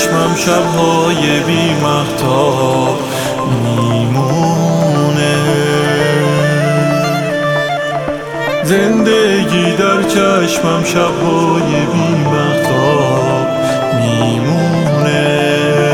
چشمم شبهای بی مهتاب میمونه. زندگی در چشمم شبهای بی مهتاب میمونه.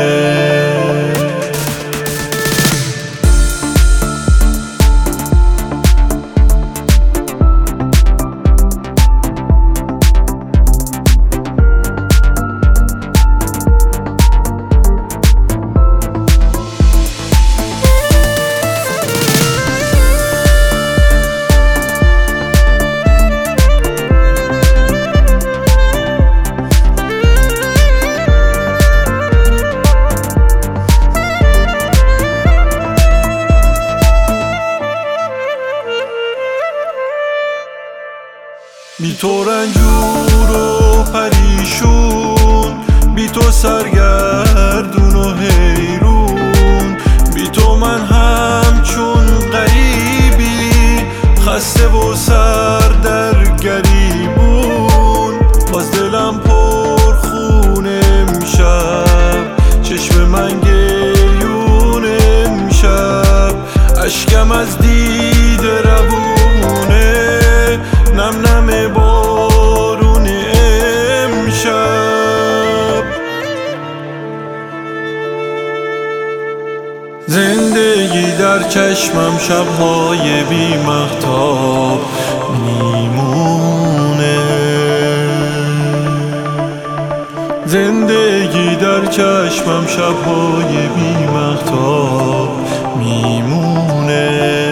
بی تو رنجور و پریشون، بی تو سرگردون و حیرون، بی تو من همچون غریبی خسته و سر در گریبون. باز دلم پر خون امشب، چشم من گریون امشب، اشکم از دید روونه، نم نم بارون امشب. زندگی در چشمم شبهای بی مهتاب میمونه. زندگی در چشمم شبهای بی مهتاب میمونه.